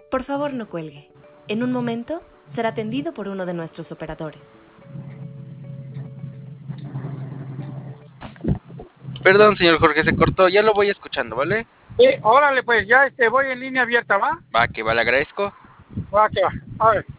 Por favor, no cuelgue. En un momento será atendido por uno de nuestros operadores. Perdón, señor Jorge, se cortó. Ya lo voy escuchando, ¿vale? Órale, pues ya voy en línea abierta, ¿va? Va, que va, le agradezco. Va, que va. A ver.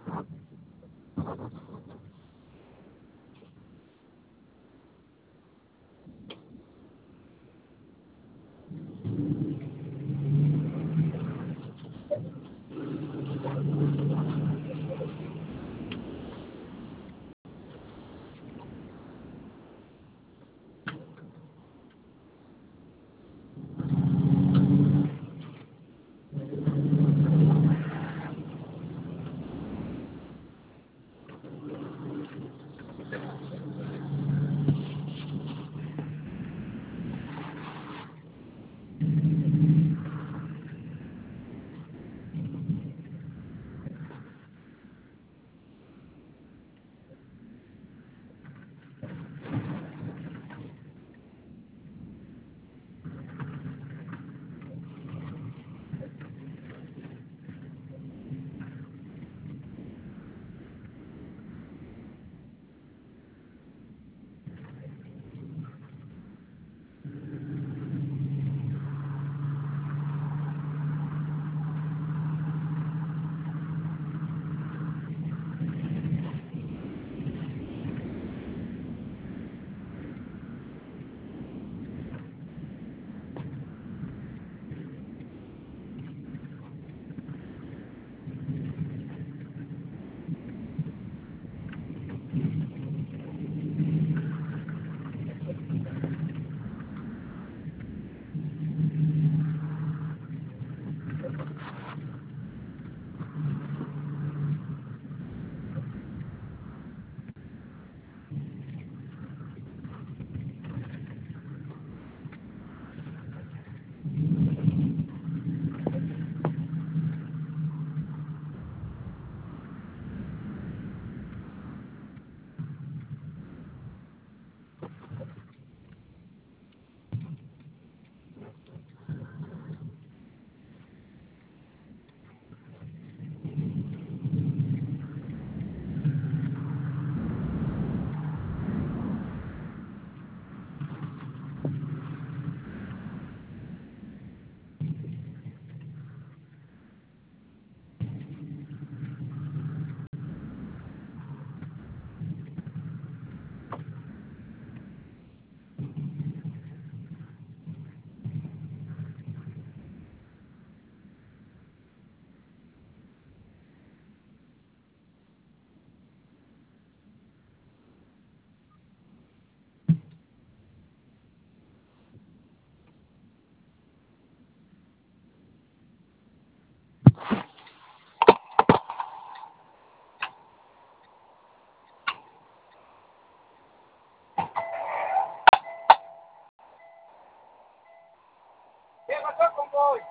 ¿Qué pasó, convoy?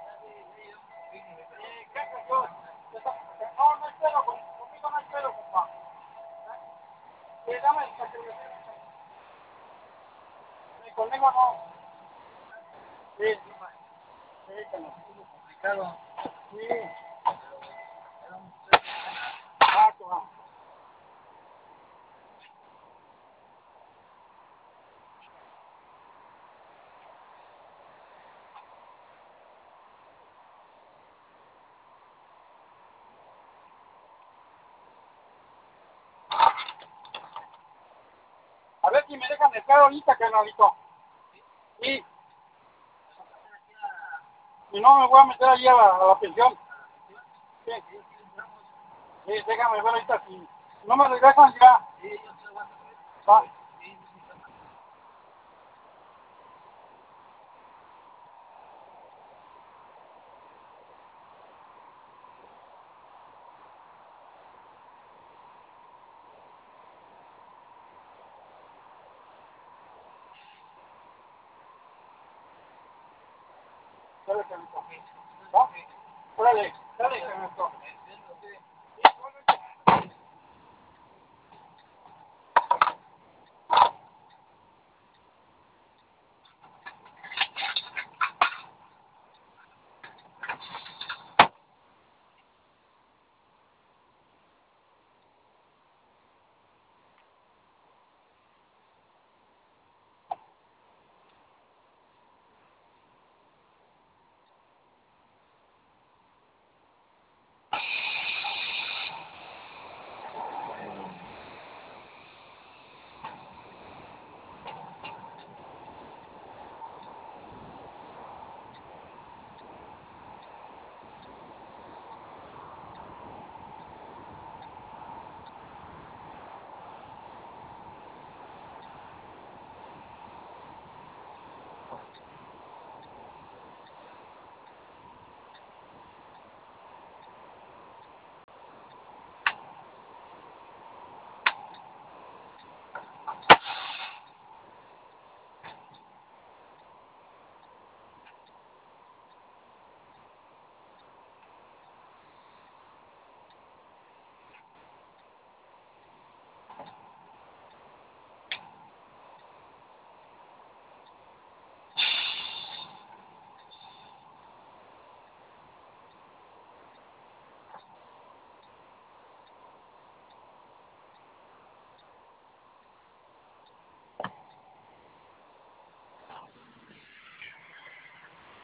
¿Qué pasó? No, no hay pelo, conmigo no hay pelo, compa. Dame el que conmigo no. Sí, sí, que nos puso complicado. Sí. Ah, qué va. A ver si me dejan entrar ahorita, canalito. Sí. Si no, me voy a meter allí a la pensión. Sí. Sí, déjame ver ahorita si no me regresan ya. Va. Dale, canalito. ¿Va? Órale, dale, canalito.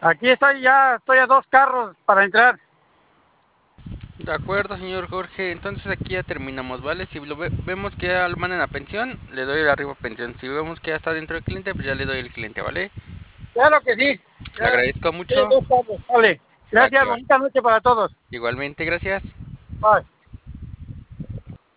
Aquí estoy, ya estoy a 2 carros para entrar. De acuerdo, señor Jorge. Entonces aquí ya terminamos, ¿vale? Si vemos que ya lo mandan a pensión, le doy el arriba pensión. Si vemos que ya está dentro del cliente, pues ya le doy el cliente, ¿vale? Claro que sí. Le agradezco mucho. Sí, 2 carros. Vale. Va que Gracias, va. bonita noche para todos. Igualmente, gracias. Bye.